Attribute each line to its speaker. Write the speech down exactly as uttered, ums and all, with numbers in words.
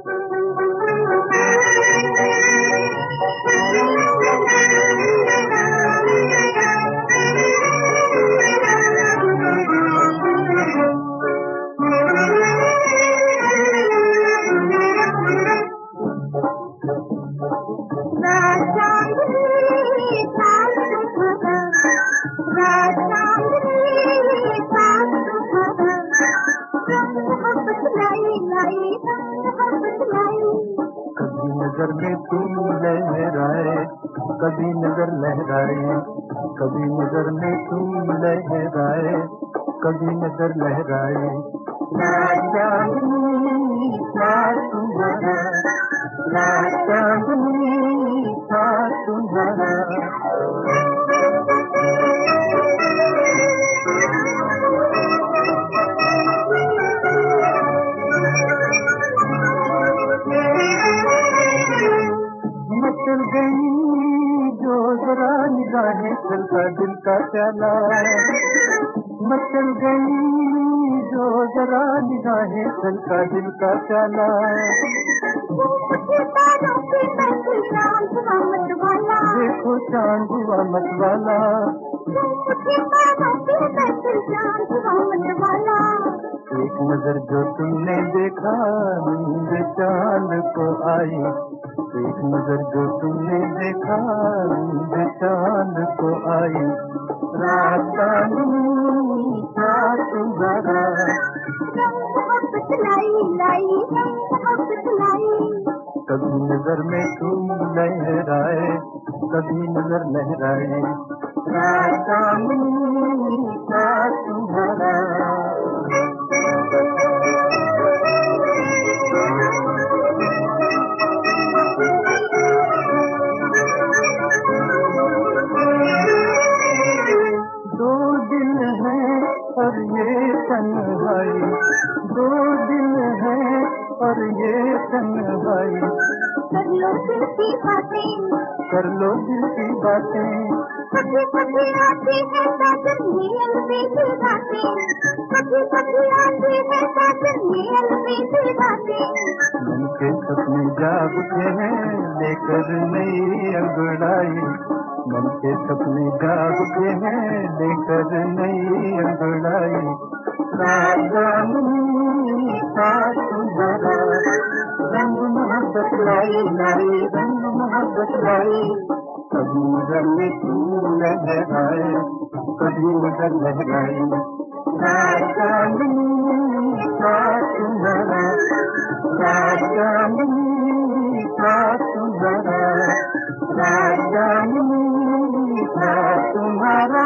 Speaker 1: कभी नजर में तुम लहराए, कभी नजर लहराए, कभी नजर में तुम लहराए, कभी नजर लहराए। ना चांदनी था तुम्हारा, ना चांदनी था तुम्हारा। मचल गई जो जरा निगाहें चलता दिल का प्याला, मचल गई जो जरा निगाहें चलता दिल का प्याला। देखो चांद हुआ मतवाला, एक नजर जो तुमने देखा नींद चांद को आई, एक नजर जो तुमने देखा नींद चांद को आई। रात चांदनी था तुम्हारा, कभी नजर में तुम लहराए, कभी नजर लहराए। रात चांदनी था तुम्हारा। दो दिल हैं और ये तन्हाई, दो दिल हैं और ये तन्हाई। कर लो दिल की बातें, कर लो दिल की बातें। कभी कभी आती है साजन में अलविदा बातें, कभी कभी आती है साजन में अलविदा बातें। मन के सपने जाग उठे हैं लेकर नई अंगड़ाई, मन के सपने जाग उठे हैं लेकर नई अंगड़ाई। राजानी था तुम्हारा, रंग मोहब्बत लाई लाई, रंग मोहब्बत लाई। कभी नजर में तुम लहराए, कभी नजर लहराए। राजानी था तुम्हारा, राजानी था तुम्हारा, राजानी था तुम्हारा।